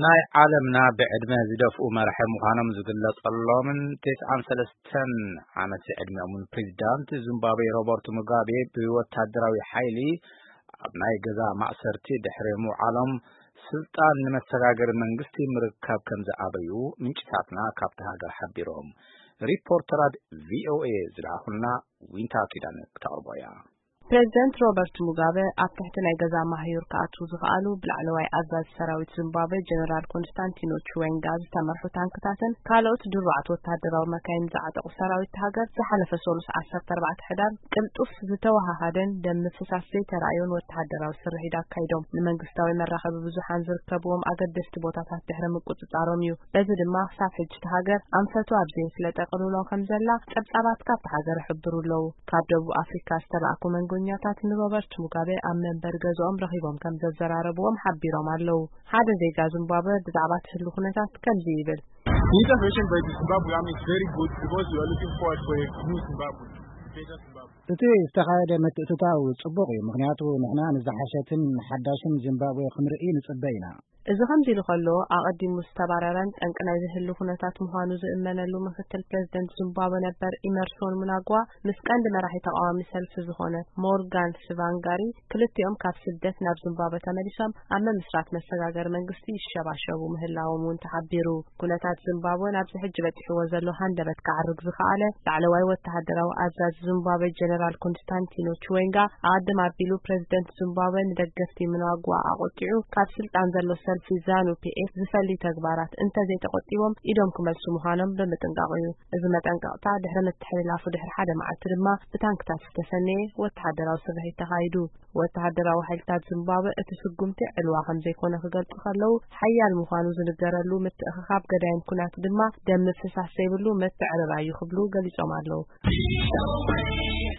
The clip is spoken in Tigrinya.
ናይ ዓለምና ብዕድመ ዝደፍኡ መራሒ ምዃኖም ዝግለጸሎምን 93 ዓመት ዕድሜኦም ፕሬዝዳንት ዚምባብዌ ሮበርት ሙጋቤ ብወታደራዊ ሓይሊ ኣብ ናይ ገዛ ማእሰርቲ ድሕሪ ምውዓሎም ስልጣን ንመሰጋገሪ መንግስቲ ምርካብ ከም ዝኣበዩ ምንጭታትና ካብቲ ሃገር ሓቢሮም ሪፖርተራት ቪኦኤ ዝለኣኹልና ዊንታ ኪዳን ክተቕርቦያ ፕሬዝዳንት ሮበርት ሙጋቤ ኣብ ትሕቲ ናይ ገዛ ማህዩር ከኣትዉ ዝኽኣሉ ብላዕለዋይ ኣዛዚ ሰራዊት ዚምባብዌ ጀነራል ኮንስታንቲኖ ቺዌንጋ ዝተመርሑ ታንክታትን ካልኦት ድሩዓት ወታደራዊ መካይን ዝዓጠቑ ሰራዊት ሃገር ዝሓለፈ ሰሉስ 14 ሕዳር ቅልጡፍ ዝተወሃሃደን ደም ምፍሳስ ዘይተረኣዮን ወታደራዊ ስርሒት ኣካይዶም ንመንግስታዊ መራኸቢ ብዙሓን ዝርከብዎም ኣገደስቲ ቦታታት ድሕሪ ምቁፅፃሮም እዩ በዚ ድማ ክሳብ ሕጂ ሃገር ኣንፈቱ ኣብዘይ ስለጠቕልሎ ከም ዘላ ጸብጻባት ካብቲ ሃገር ይሕብሩ ኣለዉ ካብ ደቡብ ኣፍሪካ ዝተላኣኩ ጎኛታት ሮበርት ሙጋቤ ኣብ መንበር ገዝኦም ረኺቦም ከም ዘዘራረብዎም ሓቢሮም ኣለዉ ሓደ ዜጋ ዚምባብዌ ብዛዕባ ትህሉ ኩነታት ከምዚ ይብል The intervention by the Zimbabwe army is very good because we are looking forward for a new Zimbabwe. እቲ ዝተኻየደ ምትእትታው ጽቡቕ እዩ ምክንያቱ ንሕና ንዝሓሸትን ሓዳሽን ዚምባብዌ ክንርኢ ንጽበ ኢና እዚ ከምዚ ኢሉ ከሎ ኣቐዲሙ ዝተባረረን ጠንቂ ናይ ዝህሉ ኩነታት ምዃኑ ዝእመነሉ ምክትል ፕሬዝደንት ዚምባብዌ ነበር ኢመርሶን ምናጓ ምስ ቀንዲ መራሒ ተቃዋሚ ሰልፊ ዝኾነ ሞርጋን ሽቫንጋሪ ክልቲኦም ካብ ስደት ናብ ዚምባብዌ ተመሊሶም ኣብ ምምስራት መሰጋገሪ መንግስቲ ይሸባሸቡ ምህላዎም እውን ተሓቢሩ ኩነታት ዚምባብዌ ናብዚ ሕጂ በፂሕዎ ዘሎ ሃንደበት ክዓርግ ዝኸኣለ ላዕለዋይ ወተሃደራዊ ኣዛዚ ዚምባብዌ ጀነራል ኮንስታንቲኖ ቺዌንጋ ኣቀድም ኣቢሉ ፕሬዝደንት ዚምባብዌ ንደገፍቲ ምናጓ ኣቆጢዑ ካብ ስልጣን ዘሎ ሰልፊ ዛኑ ፒኤፍ ዝፈሊ ተግባራት እንተዘይተቆጢቦም ኢዶም ክመልሱ ምዃኖም ብምጥንቃቅ እዩ እዚ መጠንቀቕታ ድሕሪ ምትሕልላፉ ድሕሪ ሓደ መዓልቲ ድማ ብታንክታት ዝተሰነየ ወተሃደራዊ ስርሒት ተኻይዱ ወተሃደራዊ ሓይልታት ዚምባብዌ እቲ ስጉምቲ ዕልዋ ከም ዘይኮነ ክገልጹ ከለዉ ሓያል ምዃኑ ዝንገረሉ ምትእኽኻብ ገዳይም ኩናት ድማ ደም ምፍሳስ ዘይብሉ ምትዕርራይ ክብሉ ገሊጾም ኣለዉ